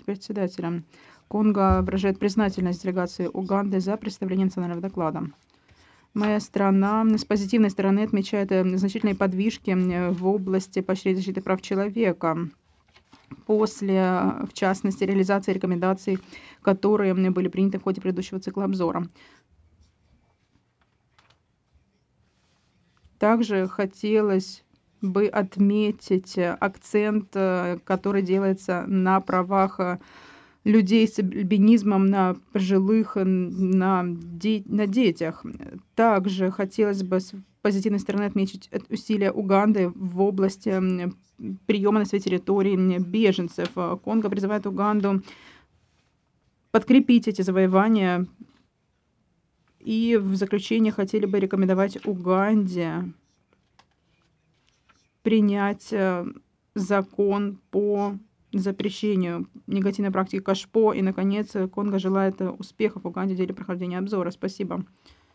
председателя. Конго выражает признательность делегации Уганды за представление национального доклада. Моя страна с позитивной стороны отмечает значительные подвижки в области поощрения защиты прав человека после, в частности, реализации рекомендаций, которые были приняты в ходе предыдущего цикла обзора. Также хотелось бы отметить акцент, который делается на правах людей с альбинизмом, на пожилых, на детях. Также хотелось бы с позитивной стороны отметить усилия Уганды в области приема на своей территории беженцев. Конго призывает Уганду подкрепить эти завоевания. И в заключение хотели бы рекомендовать Уганде принять закон по запрещению негативной практики Кашпо. И, наконец, Конго желает успехов Уганде в деле прохождения обзора. Спасибо.